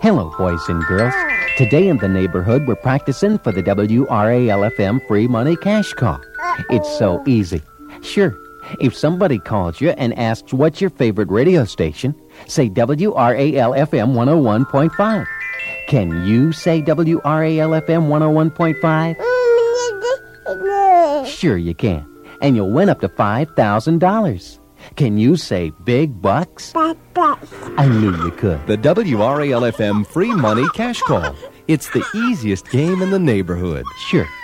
Hello, boys and girls. Today in the neighborhood, we're practicing for the WRAL-FM Free Money Cash Call. It's so easy. Sure, if somebody calls you and asks what's your favorite radio station, say WRAL-FM 101.5. Can you say WRAL-FM 101.5? Sure you can. And you'll win up to $5,000. Can you say big bucks? I knew you could. The WRAL-FM Free Money Cash Call. It's the easiest game in the neighborhood. Sure.